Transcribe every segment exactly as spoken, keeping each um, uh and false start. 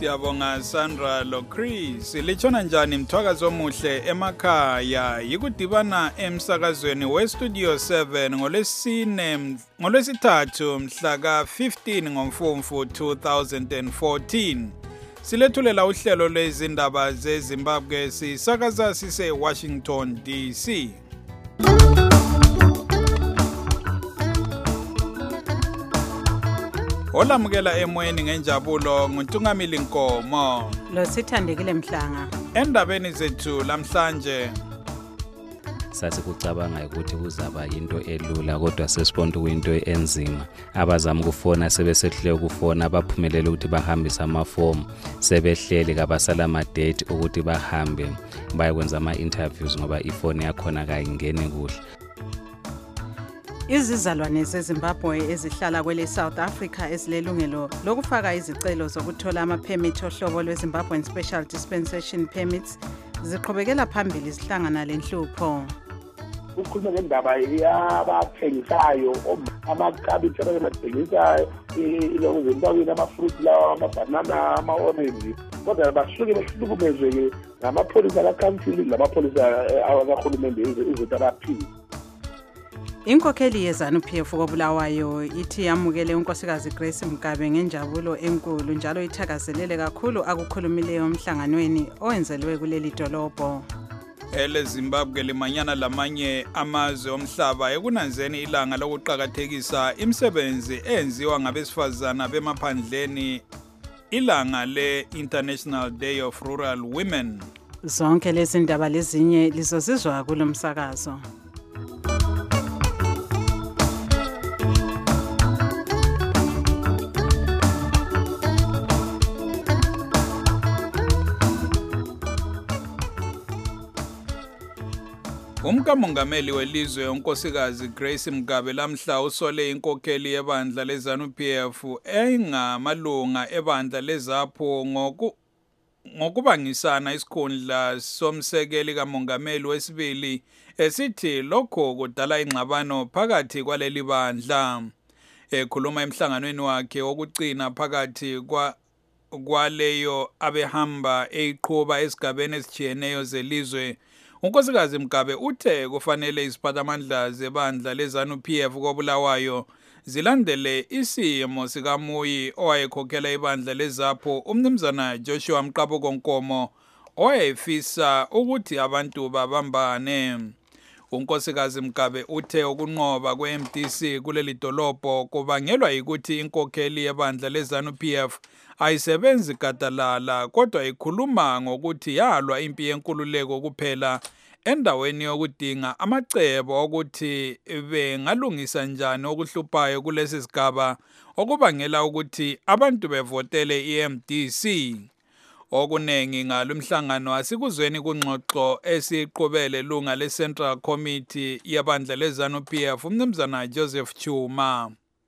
Siyabonga Sandra Lochris. Lichona njani mthwakazo omuhle emakhaya yikudibana emsakazweni we-Studio seven ngolesine ngolwesithathu mhla ka fifteen ngoMfumfu two thousand fourteen. Silethulela uhlelo lwezindaba zeZimbabwe sisakaza sise Washington D C. Olamukela emoyeni ngenjabulo nguNtungamili Nkomo. Lo sithandekile Mhlanga. Endabeni zethu lamhlanje sasikucabanga ukuthi kuzaba into elula kodwa sesibona into enzima. Abazama ukufona sebesehle ukufona abaphumelele ukuthi bahambise amaform sebehleli kabasala ama date ukuthi bahambe bayakwenza ama interviews ngoba ifoni yakhona kayingeni kuhle. Izizalwane zeZimbabwe ezihlala kwele South Africa ezilelungelo lokufaka izicelo zokuthola ama-permit ohlobo lwe-Zimbabwean Special Dispensation Permits ziqhubekela phambili zihlangana lenhlupho. Ukhuluma ngendaba yabathengisayo amakhabitha abathengisa ilokuzimbabwe ama-fruit lawa ama-banana ama-orange kodwa basuke behlukumezeke ngamapholisa akakhansili lamapholisa akahulumende izinto abaphile. Inkokheli yeZANU-P F koBulawayo ithi yamukele unkosikazi Grace Mugabe ngenjabulo enkulu njalo ithakazelele kakhulu akukhulumileyo emhlanganweni owenzelwe kuleli dolobho. Ele Zimbabwe limanyana lamanye amazwe omhlaba ekunanzeni ilanga lokuqhakathekisa imisebenzi enziwa ngabesifazana bemaphandleni ilanga le-International Day of Rural Women. Zonke lezi ndaba lezinye lizozizwa kulomsakazo. Umkamongameli welizwe unkosikazi Grace Mugabe lamhla usole inkokheli yebandla leZANU-P F engamalunga ebandla lezapho ngoku ngokubangisana isikhundla somsekeli kamongameli wesibili esithi lokho kudala ingxabano phakathi kwaleli bandla. Ekhuluma emhlanganweni wakhe wokugcina phakathi kwa kwaleyo abehamba eyiqhuba esigabeni esijiyeneyo zelizwe, unkosikazi Mugabe uthe kufanele iziphathamandla zebandla leZANU-P F koBulawayo zilandele isimo sikaMuyi owayekhokhela ibandla lezapho umnumzana Joshua Mqabuko Nkomo owayefisa ukuthi abantu babambane. Unkosikazi Mugabe uthe ukunqoba kwe-M D C kuleli dolobho kubangelwa ukuthi inkokheli yebandla leZANU-P F ayisebenzi gadalala kodwa ikhuluma ngokuthi yalwa impi yenkululeko kuphela endaweni yokudinga amacebo ukuthi bengalungisa njani okuhluphayo kulesi sigaba okubangela ukuthi abantu bevotele i-M D C. Okunengi ngalomhlangano asikuzweni kungxoxo esiqhubele lunga le-Central Committee yebandla leZANU-P F umnumzana Joseph Chuma.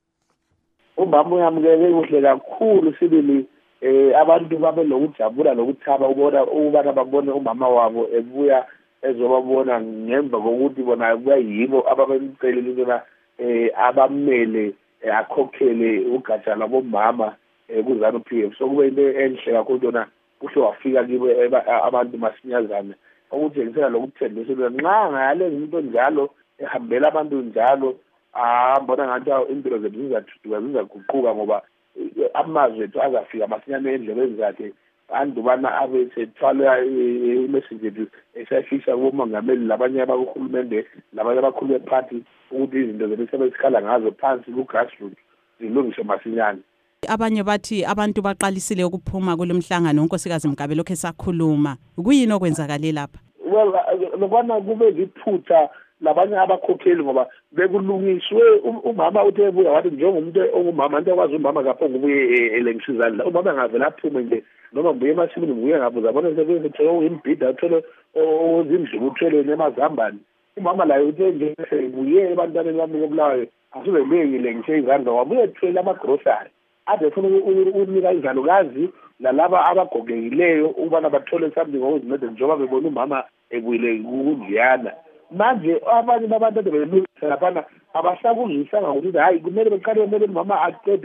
Ubaba uyamukele kuhle kakhulu sibili eh abantu babe lokujabula lokuthaba ubona ubana babone umama wabo ebuya ezobabona ngemva kokuthi bona kuyibo ababemcelile ukuthi eh abamele akhokhele ugatsha labomama kuZANU-P F. So kube into enhle kakhulu yona kuhle wafika kibo abantu masinyazana ukuthengisela lokuthembisa nxa ngale into njalo ehambela abantu njalo ah mbona ngathi impilo zethu zizathuka zizaguquka ngoba amazwe ethu azafika masinyane endlebeni zakhe andubana abesethwala imessage ethu esayifisa kumongameli labanye abakuhulumende labanye abakhulu bephathi ukuthi izinto zethu sebesikhala ngazo phansi ku-grassroots zilungiswe masinyane. Abanye bathi abantu baqalisile ukuphuma kulomhlangano unkosikazi Mugabe lokho esakhuluma kuyini okwenzakale lapha? Well lokwana kube liphutha labanye abakhokheli ngoba bekulungiswe umama uthe buya wathi njengomuntu ongumama into kwazi umama kaphongo ubuye elengsizana umama ngavela aphume nje noma mbuye emasimini mbuye ngabuza bona sebethe imbhida uthole ozindlu uthole nemazambane umama la uthe nje buye ebantwaneni bami koBulawayo asuke bengile ngishe izandla wabuye ethwele ama-grocery ade funa unika izalukazi lalaba abagogekileyo ubana bathole something ngokuzinceda njengoba bebona umama ebuyile kundliyana. Manje abanye babantu belungisa lapha abasakuzwisanga ukuthi hayi kumele beqale kumele umama aqede ngoba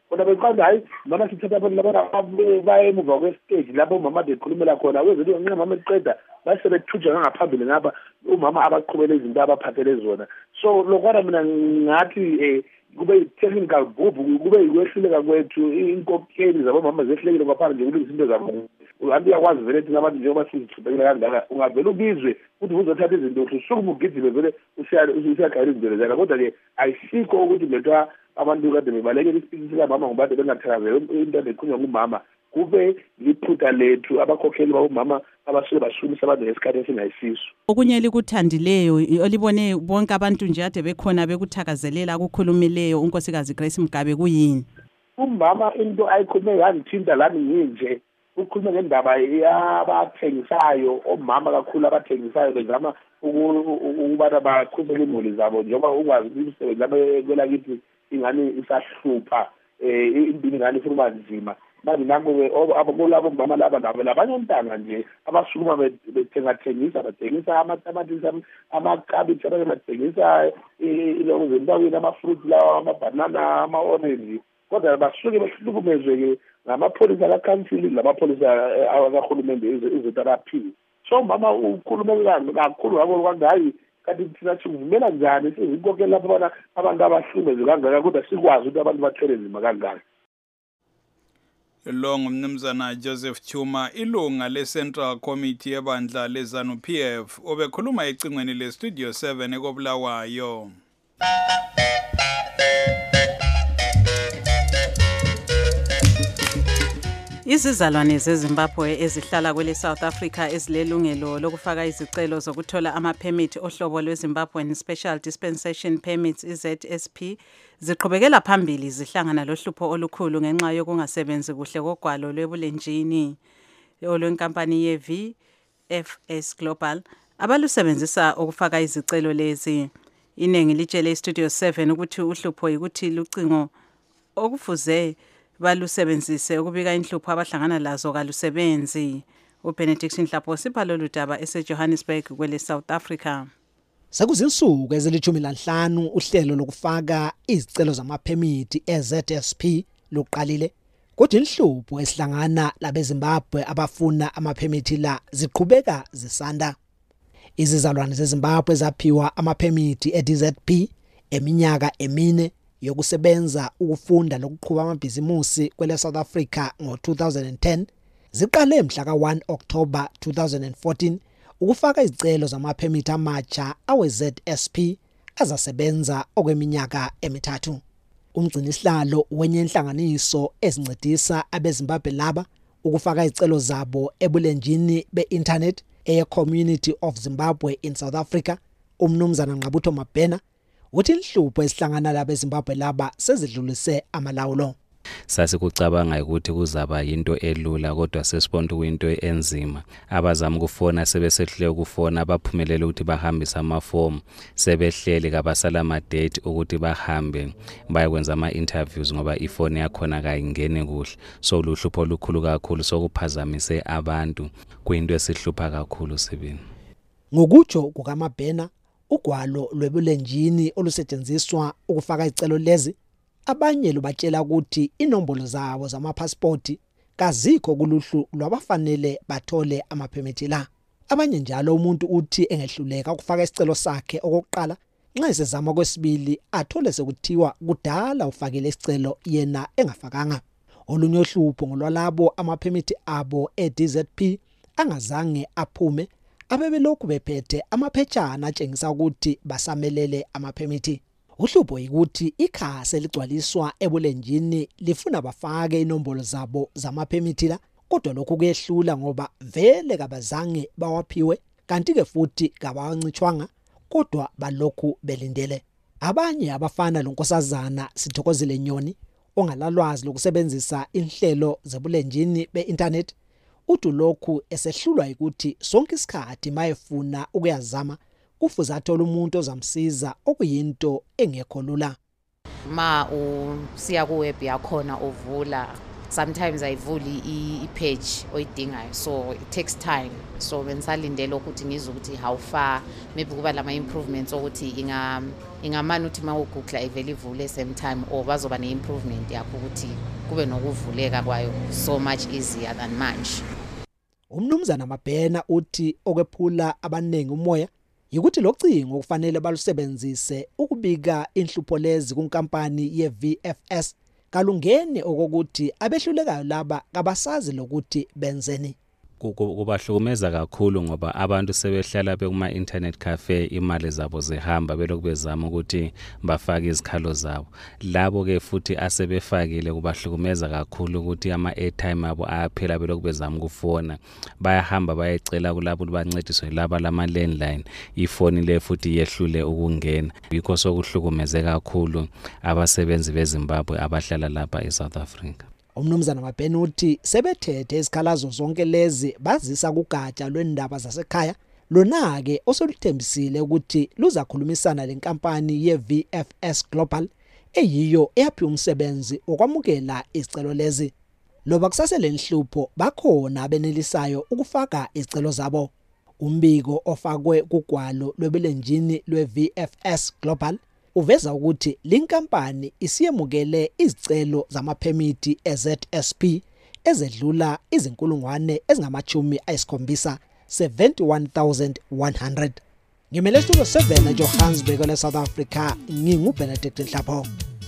kodwa beqanda hayi mama sithatha abantu labana baye emuva kwestage lapho umama bekhulumela khona kwezinto ngenxa mama eqeda base bethuja ngaphambili ngapha umama abaqhubela izinto abaphathele zona. So lokho mina ngathi eh kube technical group kube yikwehluleka kwethu inkokheli zabomama zehlekile kwaphana nje kulungisa into zabo. Uhambe yakwazi vele thina abantu njengoba sizithubekela kangaka ungavela ubizwe ukuthi uzothatha izinto usukume ugidile vele usiyagayela izinto zakho kodwa ke ayisikho ukuthi lethwa abantu kade bebalekela isipilisi kamama ngoba bengathakazela into ekhulunywa ngumama kube liphutha lethu abakhokheli babomama abasuke bashumisa abantu ngesikhathi esingayisiso. Okunye likuthandileyo olibone bonke abantu nje ade bekhona bekuthakazelela ukukhulumileyo unkosikazi Grace Mugabe kuyini? Umama into ayikhulume ngangithinta lami nginje ukhuluma ngendaba yabathengisayo omama kakhulu abathengisayo bezama ukubana bakhulumele imuli zabo njengoba ukwazi imisebenzi lapho kwelakithi ingane isahlupha eh impilo ingane ifuna nzima manje nango-ke abakulabo mama laba nabo labanye ontanga nje abasukuma bethengathengisa bathengisa amatamatisi amakabithi abanye bathengisa iloko zentawini amafruit lawa amabhanana ama-orange kodwa basuke behlukumezwe-ke ngamapholisa akakhansili lamapholisa akahulumende izetherapy. So mama ukhulume kakhulu ngako kwangayi kanti thina sivumela njani sizinkokela lapho bona abantu abahlumezwe kangaka kodwa sikwazi ukuthi abantu bathwele nzima kangaka. Lo ngumnumzana Joseph Chuma ilunga le-Central Committee yebandla le-ZANU-P F obekhuluma ecingweni le-Studio seven ekobulawayo. Izizalwane zeZimbabwe ezihlala kwele South Africa ezilelungelo lokufaka izicelo zokuthola ama-permit ohlobo lwe-Zimbabwean Special Dispensation Permits i-Z S P ziqhubekela phambili zihlangana lohlupho olukhulu ngenxa yokungasebenzi kuhle kogwalo lwebulenjini olwenkampani ye-V F S Global abalusebenzisa ukufaka izicelo lezi. Inengi litshele iStudio seven ukuthi uhlupho yikuthi lucingo okufuze balusebenzise ukubika inhlupho abahlangana lazo kalusebenzi. uBenediction Hlapho sipha lolu daba eseJohannesburg kwele South Africa. Sekuzinsuku ezilithumi lanhlanu uhlelo lokufaka izicelo zamaphemiti e-Z S P luqalile kodwa inhlupho esihlangana labeZimbabwe abafuna amaphemiti la ziqhubeka zisanda. Izizalwane zeZimbabwe zaphiwa amaphemiti e-D Z P eminyaka emine yokusebenza ukufunda lokuqhuba amabhizimusi kwele South Africa ngo two thousand ten ziqale mhla ka one October two thousand fourteen ukufaka izicelo zamaphemiti amatsha awe-Z S P azasebenza okweminyaka emithathu. Umgcinisihlalo wenye inhlanganiso ezincedisa abeZimbabwe laba ukufaka izicelo zabo ebulenjini be-internet eye-Community of Zimbabwe in South Africa umnumzana Nqabutho Mabhena uthi inhlupho esihlangana labeZimbabwe laba sezidlulise amalawulo. Sasikucabanga ukuthi kuzaba into elula kodwa sesibona kuyinto enzima. Abazama ukufona sebesehlele ukufona abaphumelele ukuthi bahambise amaform sebehlele kabasala ama date ukuthi bahambe bayakwenza ama interviews ngoba ifoni yakhona kayingene kuhle. So luhlupho olukhulu kakhulu sokuphazamise abantu kuyinto esihlupha kakhulu sibini. Ngokutsho kukaMabhena ugwalo lwebulenjini olusetshenziswa ukufaka izicelo lezi abanye lubatshela ukuthi inombolo zabo zamapasipoti kazikho kuluhlu lwabafanele bathole amaphemiti la. Abanye njalo umuntu uthi engehluleka ukufaka isicelo sakhe okokuqala nxa esezama kwesibili athole sekuthiwa kudala ufakile isicelo yena engafakanga. Olunye uhlupho ngolwalabo amaphemiti abo e-D Z P angazange aphume abebelokhu bephethe amaphechana atshengisa ukuthi basamelele amaphemiti. Uhlupho yikuthi ikhasi eligcwaliswa ebulenjini lifuna bafake inombolo zabo zamaphemiti la kodwa lokhu kuyehlula ngoba vele kabazange bawaphiwe kanti ke futhi kabawancitshwanga kodwa balokhu belindele. Abanye abafana lonkosazana Sithokozile Nyoni ongalalwazi lokusebenzisa inhlelo zebulenjini be-internet uthi lokhu esehlulwa ukuthi sonke isikhathi mayefuna ukuyazama kufuze athole umuntu ozamsiza okuyinto engekho lula. Ma usiya ku web yakhona uvula sometimes ayivuli i-page oyidingayo, so it takes time. So bengisalindele ukuthi ngizwe ukuthi how far maybe kuba lama improvements ukuthi inga ingamani ukuthi mawugugla ivele ivule same time, or bazoba ne-improvement yakho ukuthi kube nokuvuleka kwayo so much easier than manje. Umnumzana Mabhena uthi okwephula abaningi umoya yikuthi locingo kufanele balusebenzise ukubika inhlupho lezi kunkampani ye-V F S kalungene okokuthi abehlulekayo laba kabasazi lokuthi benzeni. Kubahlukumeza kakhulu ngoba abantu sebehlala bekuma internet cafe, imali zabo zihamba belokhu bezama ukuthi bafake izikhalo zabo. Labo ke futhi asebefakile kubahlukumeza kakhulu ukuthi ama airtime abo ayaphela belokhu bezama ukufona. Bayahamba bayecela kulabo bancediswe laba lama landline, ifoni le futhi yehlule ukungena. Yikho sokuhlukumeze kakhulu abasebenzi beZimbabwe abahlala lapha eSouth Africa. Umnumzana Mabhena uthi sebethethe izikhalazo zonke lezi bazisa kugatsha lwendaba zasekhaya, lona ke osoluthembisile ukuthi luzakhulumisana lenkampani ye-V F S Global eyiyo eyaphi umsebenzi okwamukela izicelo lezi. Loba kusasele inhlupho bakhona abenelisayo ukufaka izicelo zabo. Umbiko ofakwe kugwalo lwebelenjini lwe-V F S Global uveza ukuthi linkampani isiyemukele izicelo zamaphemiti e-Z S P ezedlula izinkulungwane ezingamachumi ayisikhombisa seventy-one thousand one hundred. Ngimele studio seven eJohannesburg le South Africa, nginguBenedict Nhlapho.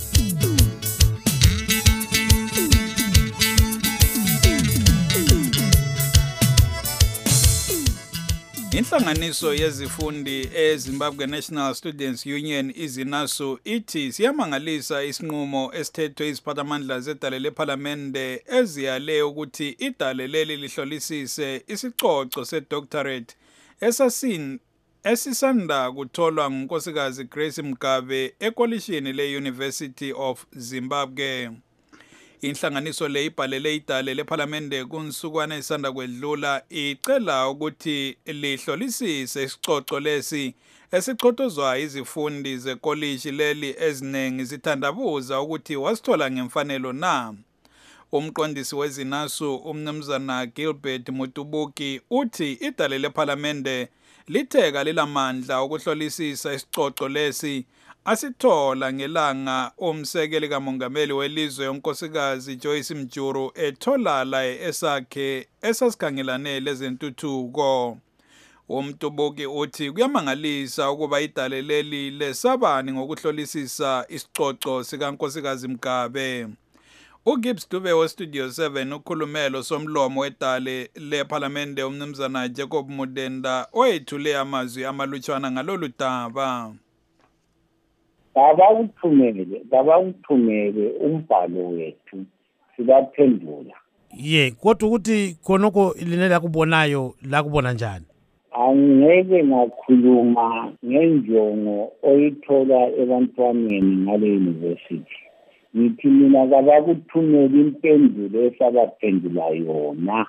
Inhlanganiso yezifundi eZimbabwe National Students Union izinasu ithi siyamangalisa isinqumo esithethwe iziphathamandla zedale lePhalamende eziyale ukuthi idale leli lihlolisise isicoco sedoctorate esasin esisanda kutholwa ngunkosikazi Grace Mugabe ekolishini le-University of Zimbabwe. Inhlanganiso le ibhalele idale lePhalamende kunsukwana esanda kwedlula icela ukuthi lihlolisise isicoco lesi esichotozwa izifundi zekolishi leli ezinengi zithandabuza ukuthi wasithola ngemfanelo na. Umqondisi wezinasu umnumzana Gilbert Mutubuki uthi idale lePhalamende litheka lilamandla ukuhlolisisa isicoco lesi asithola ngelanga umsekeli kamongameli welizwe unkosikazi Joyce Mjuru etholala esakhe esasikhangelane lezentuthuko. Umtubuki uthi kuyamangalisa ukuba idale leli lesabani ngokuhlolisisa isicoco sikankosikazi Mugabe. uGibbs Dube we Studio seven ukhulumelo somlomo wedale lePhalamende umnumzana Jacob Mudenda oyethule amazwi amalutshwana ngalolu daba. Baba uthumele, baba uthumele umbhalo wethu sibaphendula. Ye, kodwa ukuthi khonoko linela kubonayo la kubona njani? Angeke ngakhuluma ngenjongo oyithola ebantwaneni ngale university. Ngithi mina baba kuthumele impendulo esabaphendula yona.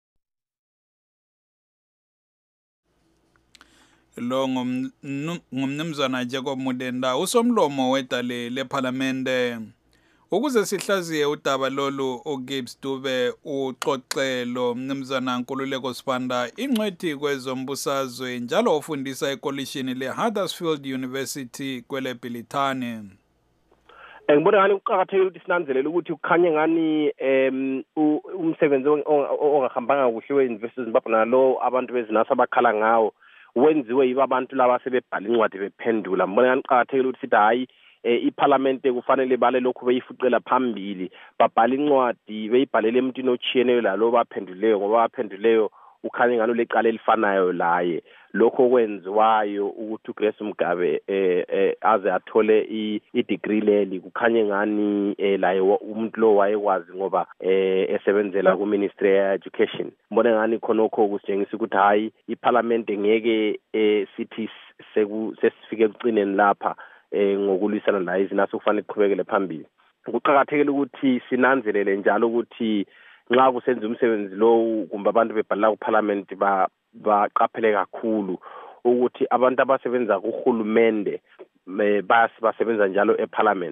Lo ngumnumzana Jacob Mudenda usomlomo wedale lePhalamende. Ukuze sihlaziye udaba lolu uGibbs Dube uxoxelo mnumzana Nkululeko Sibanda ingcwethi kwezombusazwe njalo ufundisa ekolishini leHuddersfield University kwele Bilitane. Ngibona ngani uqhakathekile ukuthi sinanzelele ukuthi ukhanye ngani em umsebenzi ongahambanga kuhle weUniversity Zimbabwe nalo abantu bezinasa bakhala ngawo wenziwe yiba abantu laba sebebhala incwadi bephendula. Mbona ngani uqhakathekile ukuthi sithi hayi iParliament kufanele bale lokho beyifuqela phambili babhala incwadi beyibhalele emntwini ochiyeneyo lalo baphenduleyo ngoba baphenduleyo ukhanye ngalo leqala elifanayo laye lokho kwenziwayo ukuthi uGrace Mugabe eh aze athole i-degree leli kukhanye ngani laye umuntu lo wayekwazi ngoba eh esebenzela ku Ministry of Education. Mbona ngani khonokho kusitshengisa ukuthi hayi iParliament ngeke sithi sesifike ekucineni lapha eh ngokulwisana la izinaso kufanele kuqhubekele phambili. Kuqhakathekile ukuthi sinanzelele njalo ukuthi nxa kusenza umsebenzi lo kumbe abantu bebhala kuParliament ba baqaphele kakhulu ukuthi abantu abasebenza kuhulumende basi basebenza njalo eParliament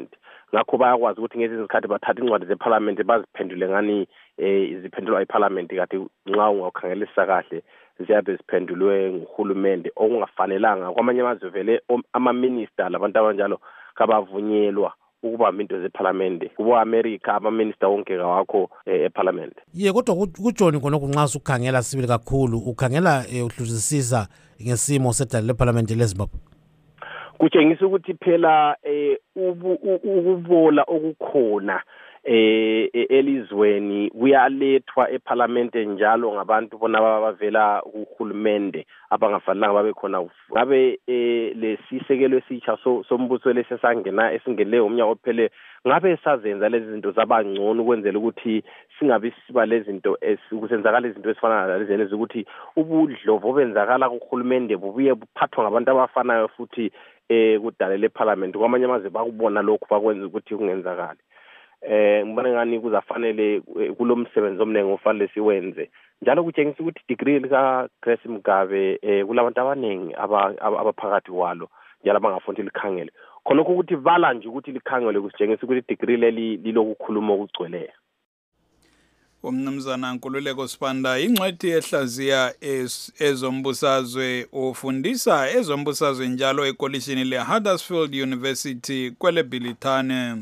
ngakho bayakwazi ukuthi ngezinye izikhathi bathatha incwadi zeParliament baziphendule ngani eh iziphendulwa eParliament kade nxa ungakhangelisisa kahle ziyabe ziphendulwe nguhulumende okungafanelanga kwamanye amazwe vele ama-minister labantu abanjalo kabavunyelwa ukubamba into zeParliament kubo America ama-minister wonke kawakho eParliament. Ye kodwa kuJohn khonokho nxa usukhangela sibili kakhulu ukhangela uhluzisisa ngesimo sedala leParliament leZimbabwe. Kutshengisa ukuthi phela eh ukubola okukhona eh elizweni kuyalethwa eParliament njalo ngabantu bona bavela kuhulumende abangafanelanga babe khona ngabe lesisekelo esitsha sombuso lesesangena esingele umnyaka ophele ngabe sazenza lezi zinto zabangcono ukwenzela ukuthi singabe siba lezi zinto ekusenzakala izinto ezifana nalezi ukuthi ubudlovo benzakala kuhulumende bubuye buphathwa ngabantu abafanayo futhi eh kudala leParliament kwamanye amazwe bakubona lokho bakwenza ukuthi kungenzakala. Eh ngibona ngani kuzafanele kulomsebenzi omnengi ofanele siwenze njalo kutshengisa ukuthi degree lika Grace Mugabe eh kulabantu abaningi abaphakathi kwalo njalo abangafundi likhangele khonokho ukuthi vala nje ukuthi likhangele kusitshengisa ukuthi degree leli lilokukhuluma okugcweleyo. Umnumzana Nkululeko Sibanda ingcwethi ehlaziya ezombusazwe ufundisa ezombusazwe njalo ekolishini leHuddersfield University kwele Bilitane.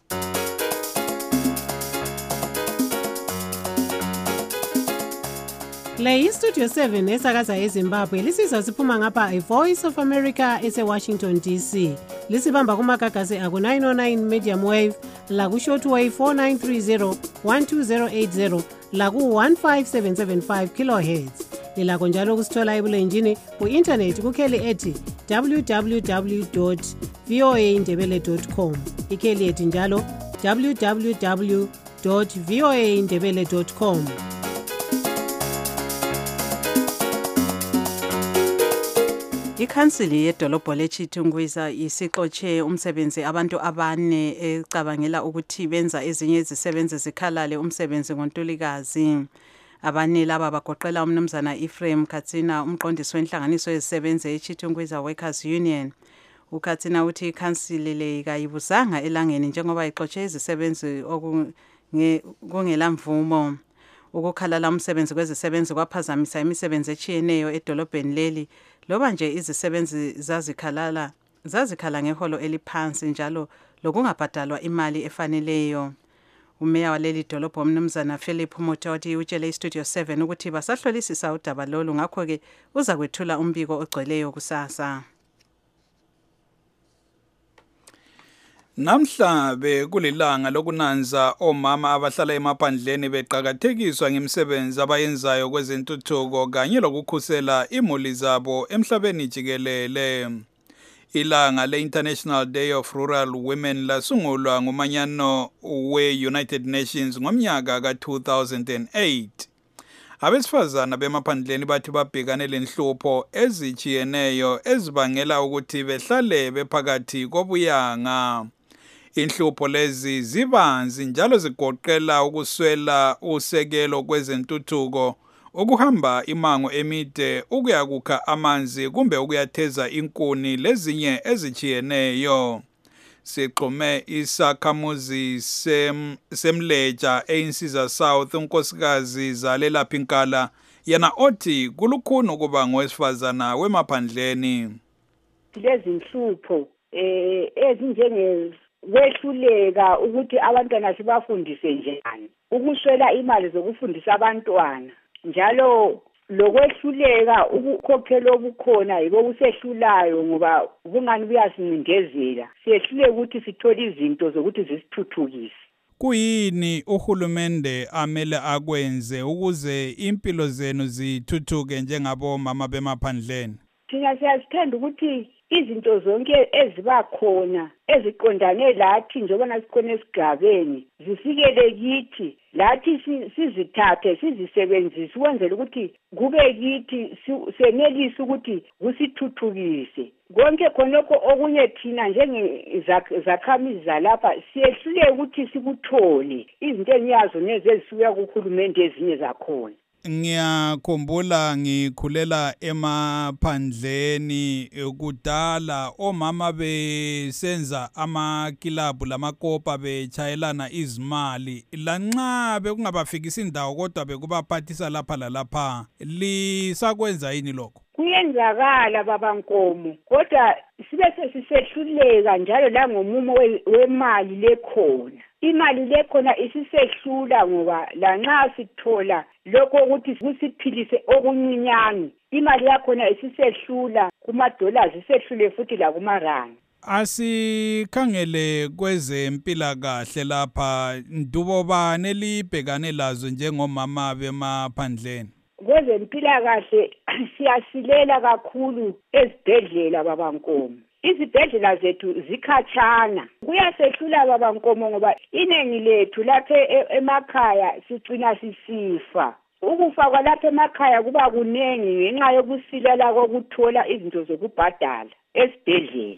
Le iStudio seven esakaza eZimbabwe lisizwa siphuma ngapha iVoice of America eseWashington D C. Lisibamba kumagagasi aku nine oh nine medium wave, la ku shortwave four nine three zero one two zero eight zero, la ku one five seven seven five kilohertz. Lilakho njalo kusithola ebulenjini ku internet kukheli ethi w w w dot v o a ndebele dot com. Ikheli ethi njalo w w w dot v o a ndebele dot com. Ikhansili yedolobho leChitungwiza isixotshe umsebenzi abantu abane ecabangela ukuthi benza ezinye izisebenzi zikhalale umsebenzi ngoNtulikazi. Abane laba bagoqela umnumzana Ephraim Katsina umqondisi wenhlanganiso yezisebenzi eChitungwiza Workers Union. UKatsina uthi ikhansili le kayibuzanga elangeni njengoba ixotshe izisebenzi okungela mvumo. Ukukhalala umsebenzi kwezisebenzi kwaphazamisa imisebenzi echiyeneyo edolobheni leli loba nje izisebenzi zazikhalala zazikhala ngeholo eliphansi njalo lokungabhadalwa imali efaneleyo. Umeya waleli dolobho umnumzana Philip Mototi utshele iStudio seven ukuthi basahlolisisa udaba lolu ngakho ke uza kwethula umbiko ogcweleyo kusasa. Namhla bekulilanga lokunanza omama abahlala emaphandleni beqhakathekiswa ngemisebenzi abayenzayo kwezentuthuko kanye lokukhusela imuli zabo emhlabeni jikelele. Ilanga le-International Day of Rural Women lasungulwa ngumanyano we-United Nations ngomnyaka ka two thousand eight. Abesifazana bemaphandleni bathi babhekane lenhlupho ezichiyeneyo ezibangela ukuthi behlale bephakathi kobuyanga. Inhlupho lezi zibanzi njalo zigoqela ukuswela usekelo kwezentuthuko, ukuhamba imango emide, ukuyakukha amanzi kumbe ukuyatheza inkuni lezinye ezichiyeneyo. Siqhume isakhamuzi sem, semleja einsiza South unkosikazi Zalela Pinkala yana othi kulukhuni ukuba ngowesifazana wemaphandleni. Lezi nhlupho eh ezinjenge kwehluleka ukuthi abantwana sibafundise njani, ukuswela imali zokufundisa abantwana, njalo lokwehluleka ukukhokhela obukhona yibo kusehlulayo ngoba kungani buyasincindezela siyehlule ukuthi sithole izinto zokuthi zisithuthukise. Kuyini uhulumende amele akwenze ukuze impilo zenu zithuthuke njengabo mama bemaphandleni? Thina siyazithanda ukuthi izinto zonke eziba khona eziqondane lathi njengoba sikhona esigabeni zifikele kithi lathi sizithathe sizisebenzise ukwenzela ukuthi kube kithi senelise ukuthi kusithuthukise konke khonokho okunye thina njengezakhamuzi zalapha siyehlule ukuthi sikuthole izinto enyazo nezisuka kuhulumende ezinye zakhona. ngiyakhumbula ngikhulela emaphandleni kudala omama besenza amakilabu lamakopa bechayelana izimali lanxa bekungabafikisa indawo kodwa bekubaphathisa lapha lalapha. Lisakwenza yini lokho? Kuyenzakala babankomo kodwa sibe sesisehluleka njalo la ngomumo wemali lekhona. Imali lekhona isisehlula ngoba lanxa sithola lokho ukuthi kusiphilise okuncinyane imali yakhona isisehlula kuma dollars isehlule futhi la kuma rand. Asikhangele kwezempilakahle lapha ndubo bani elibhekane lazo njengomama bemaphandleni? Kwezempilakahle siyasilela kakhulu ezibhedlela babankomo. Izibhedlela zethu zikhatshana. Kuyasehlula babankomo ngoba inengi lethu lapha emakhaya sigcina sisifa. Ukufa kwalapha emakhaya kuba kunengi ngenxa yokusilela kokuthola izinto zokubhadala esibhedlela.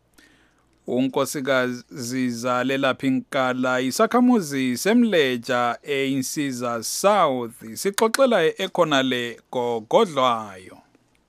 Unkosikazi Zalela Pinkala isakhamuzi semleja eInsiza South sixoxela ekhonale gogodlwayo.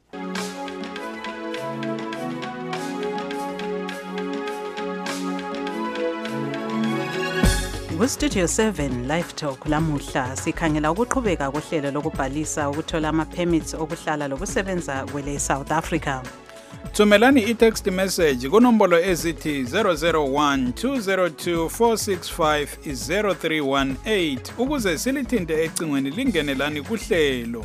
Ku-Studio seven Live Talk lamuhla sikhangela ukuqhubeka kohlelo lokubhalisa ukuthola ama-permits okuhlala lokusebenza kwele South Africa. Thumelani i-text message kunombolo ezithi zero zero one two zero two four six five zero three one eight ukuze silithinte ecingweni lingenelani kuhlelo.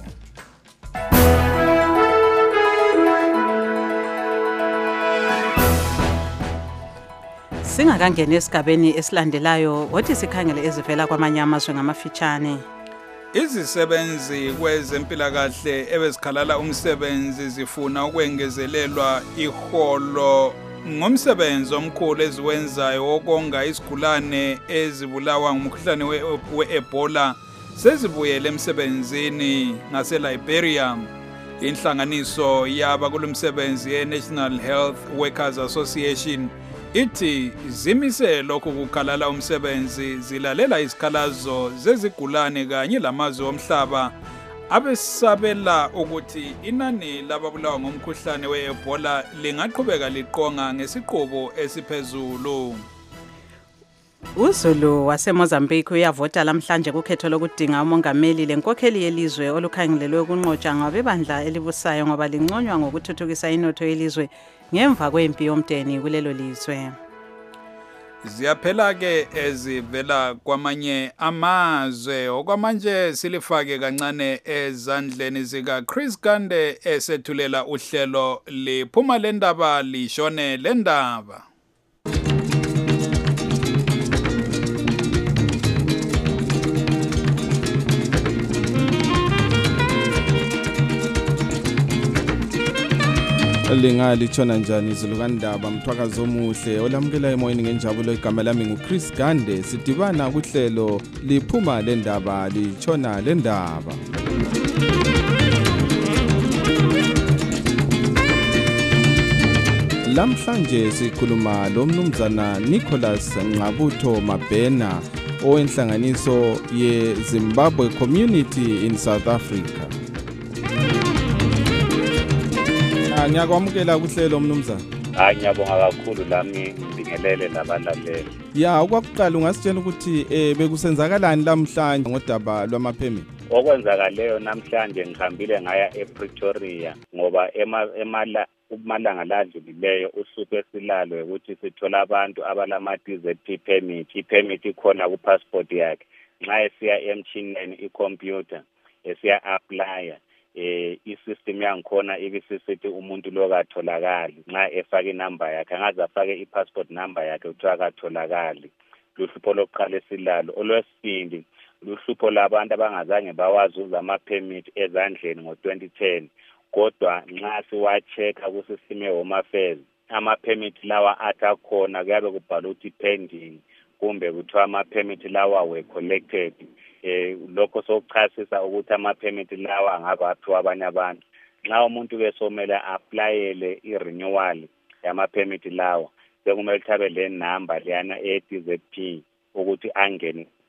Singakangena esigabeni esilandelayo wothi sikhangele ezivela kwamanye amazwe ngamafitshane. Izisebenzi kwezempilakahle ebezikhalala umsebenzi zifuna ukwengezelelwa iholo ngomsebenzi omkhulu eziwenzayo wokonga isigulane ezibulawa ngumkhuhlane we-Ebola sezibuyele emsebenzini ngase-Liberia. Inhlanganiso yaba kulomsebenzi ye-National Health Workers Association ithi zimise lokhu kukhalala umsebenzi zilalela isikhalazo zezigulane kanye lamazwe omhlaba abesabela ukuthi inani lababulawa ngomkhuhlane we-Ebola lingaqhubeka liqonga ngesiqubo esiphezulu. uZulu waseMozambique uyavota lamhlanje kukhetho lokudinga umongameli lenkokheli yelizwe olukhangelelwe ukunqotsha ngabebandla elibusayo ngoba linconywa ngokuthuthukisa inotho yelizwe ngemva kwempi yomdeni kulelo lizwe. Ziyaphela ke ezivela kwamanye amazwe okwamanje silifake kancane ezandleni zika Chris Gande esethulela uhlelo liphuma lendaba lishone lendaba. Lingalithona njani izilukandaba mthwakazo omuhle olamukela emoyeni ngenjabulo igama lami nguChris Gande sidibana kuhlelo liphuma lendaba lichona lendaba. Lamhlanje sikhuluma lo mnumzana Nicholas Ngqabutho Mabhena owenhlanganiso ye Zimbabwe Community in South Africa. Ngiyakwamukela kuhlelo mnumzana. Hayi ngiyabonga kakhulu lami ngibingelele labalaleli. Ya okwakuqala ungasitshela ukuthi eh bekusenzakalani lamhlanje ngodaba lwamaphemiti? Okwenzakaleyo namhlanje ngihambile ngaya ePretoria ngoba emala umalanga ladlulileyo usuku esilalo ukuthi sithola abantu abalama-D Z P permit i-permit ikhona ku-passport yakhe nxa esiya emchineni i-computer esiya applya eh i-system yangikhona ibisisithi umuntu lo katholakali nxa efaka inamba yakhe angaze afake i-passport number yakhe uthiwa katholakali. Luhlupho lokuqala esilalo. Olwesibili luhlupho labantu abangazange bawazuza ama-permit ezandleni ngo twenty ten kodwa nxa siwa-check-a ku-system ye-Home Affairs ama-permit lawa athi akhona kuyabe kubhalwa ukuthi pending kumbe kuthiwa ama-permit lawa were collected. Eh lokho sokuchasisa ukuthi ama-permit lawa ngabe aphiwa abanye abantu. Nxa umuntu ke somele applyele i-renewal yama-permit lawa sekumele uthabe le number leyana e-D Z P ukuthi angene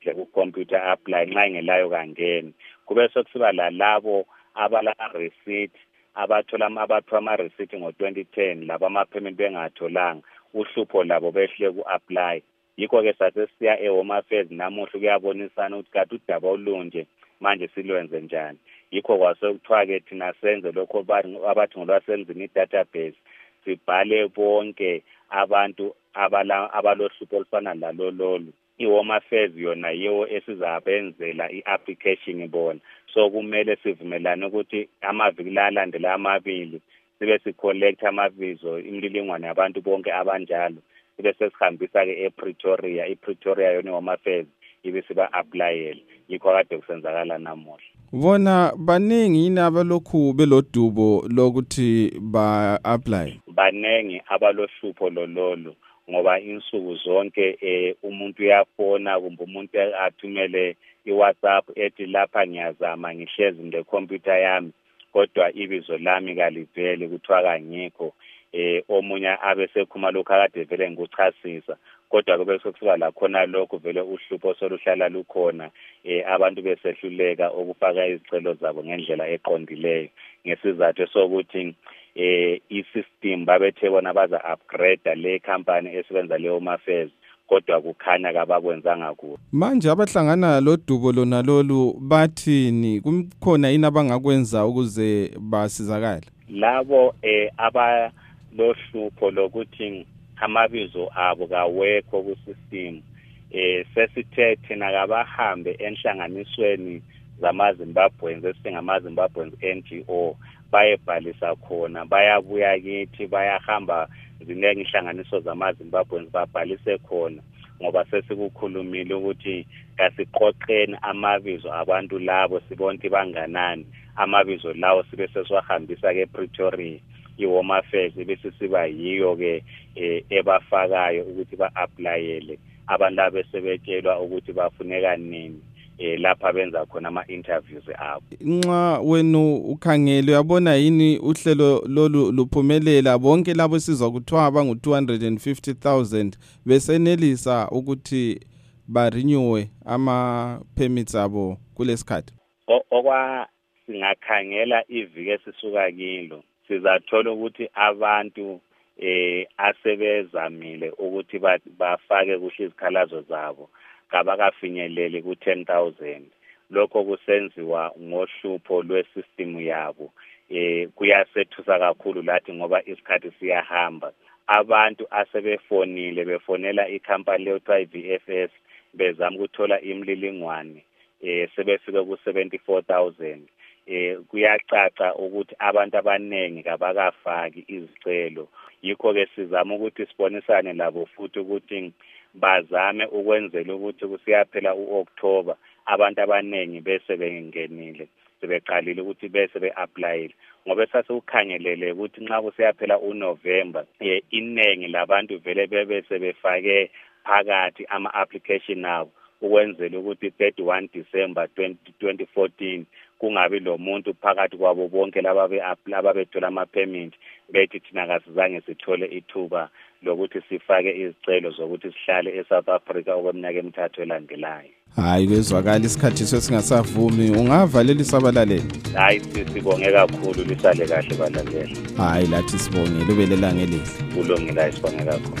le ku computer apply nxa ingelayo kangeni kube sokusiba lalabo abala receipt abathola abathola ama receipt ngo twenty ten laba ama payment bengatholanga uhlupho labo behle ku apply yikho ke sathe siya e Home Affairs namuhla kuyabonisana ukuthi kade udaba olunje manje silwenze njani yikho kwase kuthiwa ke thina senze lokho abathi ngolwasenzini i-database sibhale bonke abantu abala abalohlupho olufana nalo lolu i-Home Affairs yona yiwo esizabenzela i-application bona so kumele sivumelane ukuthi amaviki alandela amabili sibe sicollect amabizo imlilingwane yabantu bonke abanjalo sibe sesihambisa ke ePretoria iPretoria yona i-Home Affairs ibe siba applyele yikho kade kusenzakala namuhla bona baningi inaba lokhu belodubo lokuthi ba apply baningi abalohlupho lololo ngoba insuku zonke eh, umuntu uyafona kumbe umuntu athumele iWhatsApp ethi lapha ngiyazama ngihlezi ngecomputer yami kodwa ibizo lami kaliveli kuthiwa kangikho eh omunye abe sekhuma lokho akade vele ngikuchasisa kodwa kube sokusuka la khona lokho vele uhlupho soluhlala lukhona eh abantu besehluleka ukufaka izicelo zabo ngendlela eqondileyo ngesizathu sokuthi eh i-system babethe bona baza upgrade le company esebenza le Home Affairs kodwa kukhanya kabakwenzanga kuwo manje abahlangana lodubo lona lolu bathini kukhona yini abangakwenza ukuze basizakale labo eh aba lohlupho lokuthi amabizo abo kawekho ku system eh sesithe thina kabahambe enhlanganisweni zamaZimbabweans esingamaZimbabweans N G O bayebhalisa khona bayabuya kithi bayahamba zinenge inhlanganiso zamaZimbabweans babhalise khona ngoba sesikukhulumile ukuthi kasiqoqeni amabizo abantu labo sibonke banganani amabizo lawo sibe sesiwahambisa ke Pretoria i-Home Affairs bese siba yiyo ke ebafakayo ukuthi ba-applyele abantu abesebetshelwa ukuthi bafuneka nini eh lapha benza khona ama interviews abo nxa wenu ukhangele uyabona yini uhlelo lolu luphumelela bonke labo sizwa kuthiwa abangu two hundred fifty thousand besenelisa ukuthi ba renew ama permits abo kulesikhathi okwa singakhangela iviki esisuka kilo sizathola ukuthi abantu eh asebezamile ukuthi bafake kuhle izikhalazo zabo kabakafinyelele ku ten thousand lokho kusenziwa ngohlupho lwesystem yabo eh kuyasethusa kakhulu lathi ngoba isikhathi siyahamba abantu asebefonile befonela icompany leyo I V F S bezama ukuthola imlilingwane eh sebefike ku seventy-four thousand eh kuyacaca ukuthi abantu abanengi kabakafaki izicelo yikho ke sizama ukuthi sibonisane labo futhi ukuthi bazame ukwenzela ukuthi kusiyaphela uOctober abantu abanengi bese bengenile sebeqalile ukuthi bese beapplyile ngoba sasukhangelele ukuthi nxa kusiyaphela uNovember eh inengi labantu vele bebe sebefake phakathi ama application abo ukwenzela ukuthi thirty-one December twenty fourteen kungabi lo muntu phakathi kwabo bonke laba be-apply ababethola ama-permit bethi thina kasizange sithole ithuba lokuthi sifake izicelo zokuthi sihlale eSouth Africa okweminyaka emithathu elandelayo. Hayi kwezwakala isikhathi sesingasavumi ungavalela isabalaleli. Hayi sibonge kakhulu lisale kahle balaleli. Hayi lathi sibonge lubelelanga elihle. Kulungile sibonge kakhulu.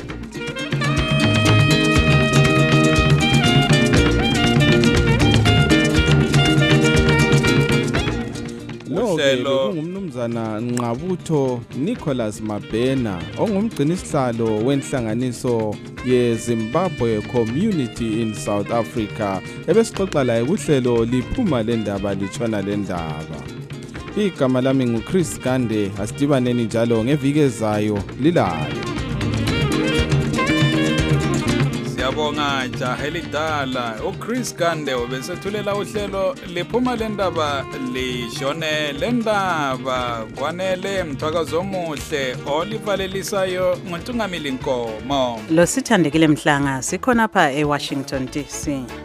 Lo ngumnumzana Nqabutho Nicholas Mabhena ongumgcini sihlalo wenhlanganiso yeZimbabwe Community in South Africa ebesixoxa laye kuhlelo liphuma lendaba litshona lendaba. Igama lami nguChris Gande asidibaneni njalo ngeviki ezayo lilayo. Siyabonga jaha elidala uChris Gande obesethulela uhlelo liphuma lendaba lishone lendaba kwanele Mthwakazi omuhle olivalelisayo ngoNtungamili Nkomo. Lo sithandekile Mhlanga sikhona pha eWashington D C.